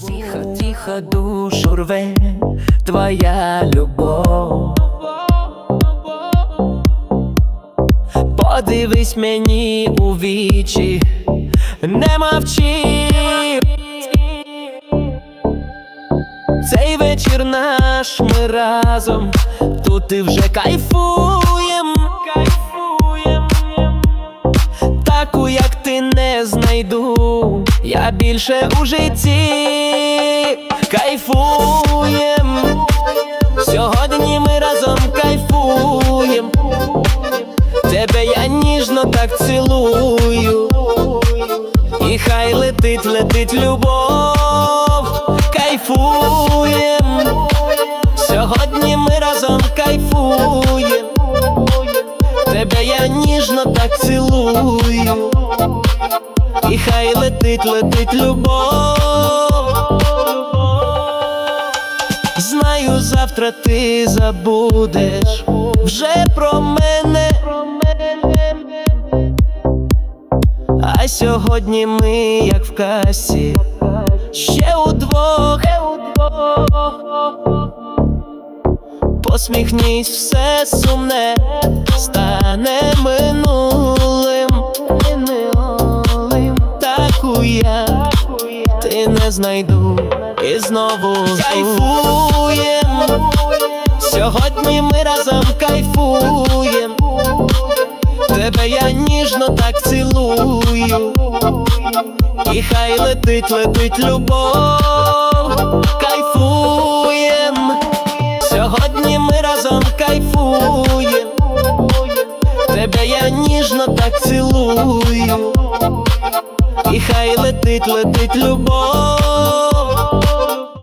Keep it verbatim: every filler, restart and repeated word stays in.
Тихо, тихо душу рве твоя любов. Подивись мені у вічі, не мовчи. Цей вечір наш, ми разом, тут і вже кайфуєм, кайфуєм. Таку, як ти, не знайду я більше у житті. Кайфуєм, сьогодні ми разом кайфуєм. Тебе я ніжно так цілую, і хай летить, летить любов. Кайфуєм, сьогодні ми разом кайфуєм. Тебе я ніжно так цілую, і хай летить, летить любов. Знаю, завтра ти забудеш вже про мене, а сьогодні ми, як в касі, ще удвох. Посміхнись, все сумне стане минулим. Таку я ти не знайду і знову кайфуєм. Сьогодні ми разом кайфуєм. Тебе я ніжно так цілую, і хай летить, летить любов. Кайфуєм, сьогодні ми разом кайфуєм. Тебе я ніжно так цілую, і хай летить, летить любов.